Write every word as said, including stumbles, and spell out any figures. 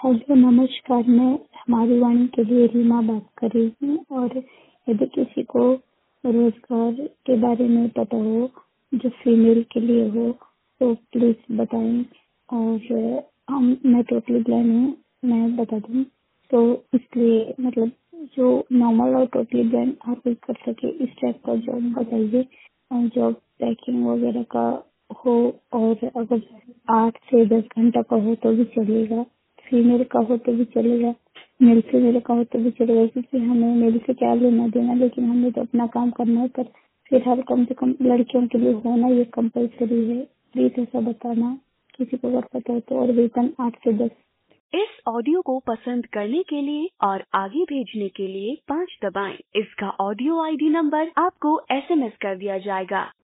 Hello नमस्कार, मैं हमारी वाणी के लिए रीमा बात कर रही हूँ। और यदि किसी को रोजगार के बारे में पता हो जो फीमेल के लिए हो तो प्लीज बताएं। और हम मैं टोटली ब्लाइंड हूँ, मैं बता दूँ तो इसलिए मतलब जो नॉर्मल और टोटली ब्लाइंड हर कोई कर सके इस टाइप का जॉब बताइए। और जॉब पैकिंग वगैरह का हो और अगर आठ से दस घंटा का हो तो भी चलेगा, फीमेल का हो तो भी चलेगा, मेल से मेल का हो तो भी चलेगा, क्योंकि हमें मेल से क्या लेना देना, लेकिन हमें तो अपना काम करना है। पर फिलहाल कम से कम लड़कियों के लिए होना ये कंपलसरी है। प्लीज ऐसा बताना किसी को अगर पता हो तो। और वेतन आठ से दस। इस ऑडियो को पसंद करने के लिए और आगे भेजने के लिए पाँच दबाएं। इसका ऑडियो आईडी नंबर आपको एसएमएस कर दिया जाएगा।